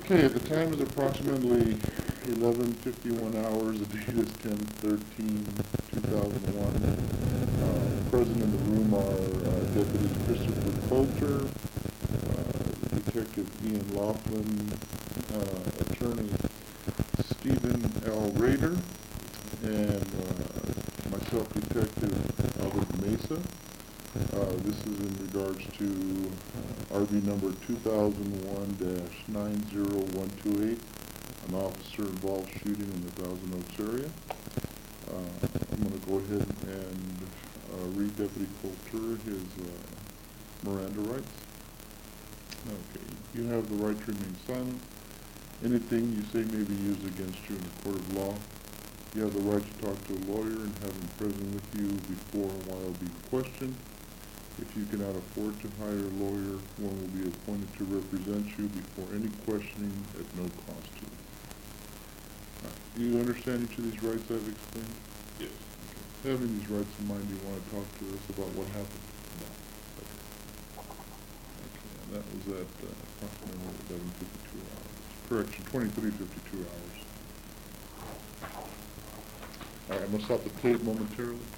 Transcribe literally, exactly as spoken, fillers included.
Okay, the time is approximately eleven fifty-one hours. The date is ten thirteen two thousand one. Uh, present in the room are uh, Deputy Christopher Coulter, uh, Detective Ian Laughlin, uh, Attorney Stephen L. Rader, and uh, myself, Detective Albert Mesa. Uh, this is in regards to uh, R V number two thousand one dash nine zero one two eight, an officer involved shooting in the Thousand Oaks area. Uh, I'm going to go ahead and uh, read Deputy Coulter his uh, Miranda rights. Okay, you have the right to remain silent. Anything you say may be used against you in a court of law. You have the right to talk to a lawyer and have him present with you before and while being questioned. If you cannot afford to hire a lawyer, one will be appointed to represent you before any questioning at no cost to you. Uh, do you understand each of these rights I've explained? Yes. Okay. Having these rights in mind, do you want to talk to us about what happened? No. Okay. Okay, and that was at uh, approximately eleven fifty-two hours. Correction, twenty-three fifty-two hours. All right, I'm going to stop the tape momentarily.